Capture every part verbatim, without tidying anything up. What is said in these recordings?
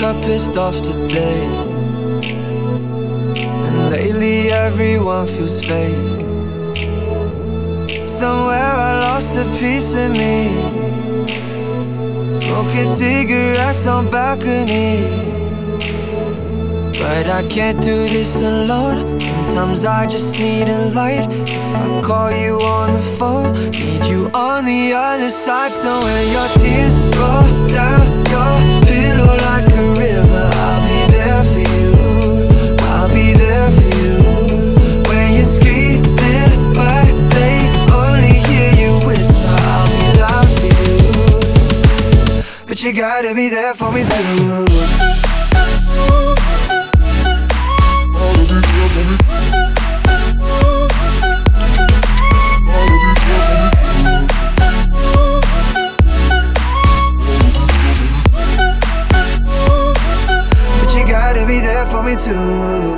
up pissed off today, and lately everyone feels fake. Somewhere I lost a piece of me, smoking cigarettes on balconies. But I can't do this alone. Sometimes I just need a light. If I call you on the phone, need you on the other side. So when your tears roll down your pillow like a river, I'll be there for you, I'll be there for you. When you're screaming but they only hear you whisper, I'll be loud for you. But you gotta be there for me too. Be there for me too.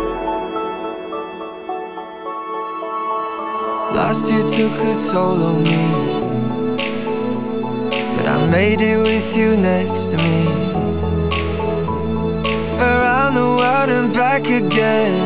Last year took a toll on me, but I made it with you next to me. Around the world and back again.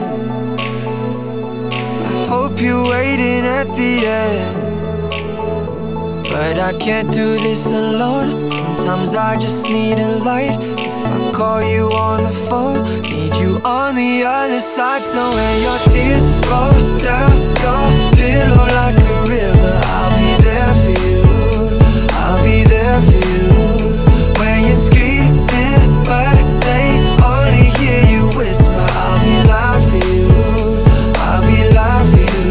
I hope you're waiting at the end, but I can't do this alone. Sometimes I just need a light. I call you on the phone, need you on the other side. So when your tears roll down your pillow like a river, I'll be there for you, I'll be there for you. When you're screaming but they only hear you whisper, I'll be loud for you, I'll be loud for you.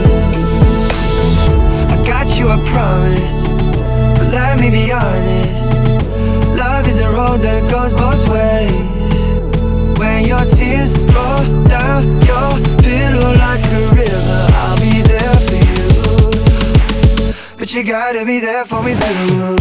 I got you, I promise, but let me be honest. Love is a road that goes both ways. When your tears roll down your pillow like a river, I'll be there for you. But you gotta be there for me too.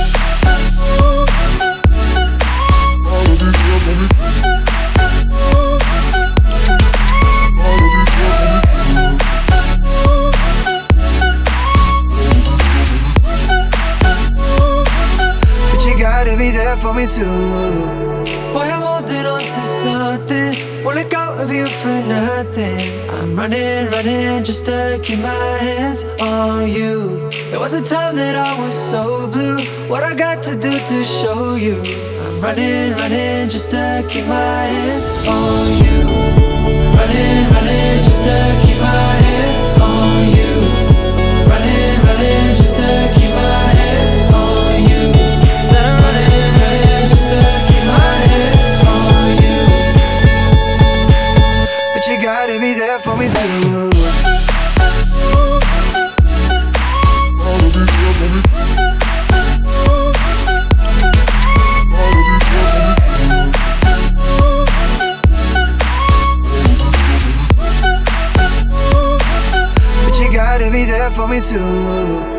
Be there for me too. Boy, I'm holding on to something, won't let go of you for nothing. I'm running, running just to keep my hands on you. There was a time that I was so blue. What I got to do to show you? I'm running, running just to keep my hands on you. Running, running just to keep my hands on you. Running, running just to keep my hands on you. You gotta be there for me too. But you gotta be there for me too.